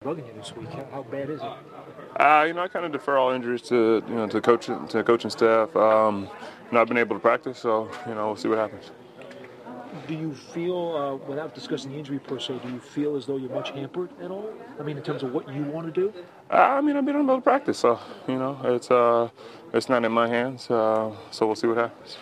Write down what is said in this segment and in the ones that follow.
bugging you this week? How bad is it? I kind of defer all injuries to to coaching staff. Not been able to practice, so we'll see what happens. Do you feel, without discussing the injury per se, do you feel as though you're much hampered at all? I mean, in terms of what you want to do? I've been able to practice, so it's not in my hands. So we'll see what happens.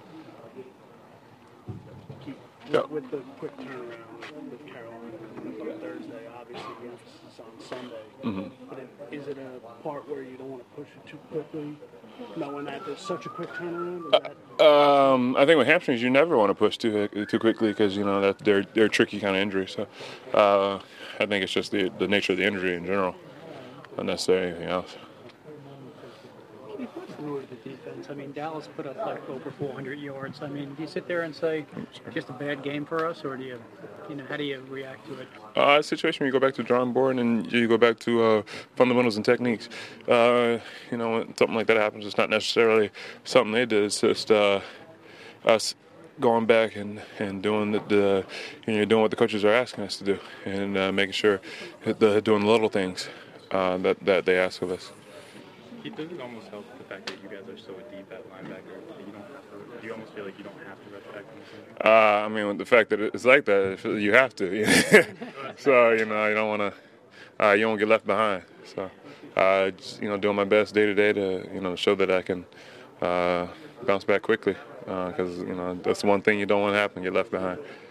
With the quick turnaround with Carolina on Thursday, obviously the emphasis on Sunday. Mm-hmm. But is it a part where you don't want to push it too quickly, knowing that there's such a quick turnaround? I think with hamstrings, you never want to push too quickly because that they're tricky kind of injuries. So I think it's just the nature of the injury in general, not necessarily anything else. What's new with the defense? I mean, Dallas put up like over 400 yards. I mean, do you sit there and say, just a bad game for us, or do you how do you react to it? A situation where you go back to the drawing board and you go back to fundamentals and techniques. When something like that happens, it's not necessarily something they did. It's just us going back and doing doing what the coaches are asking us to do, and making sure doing the little things that they ask of us. Does it almost help the fact that you guys are so deep at linebacker? Do you almost feel like you don't have to rush back? With the fact that it's like that, you have to. So you don't want to. You won't get left behind. So just doing my best day to day to show that I can bounce back quickly because that's one thing you don't want to happen: get left behind.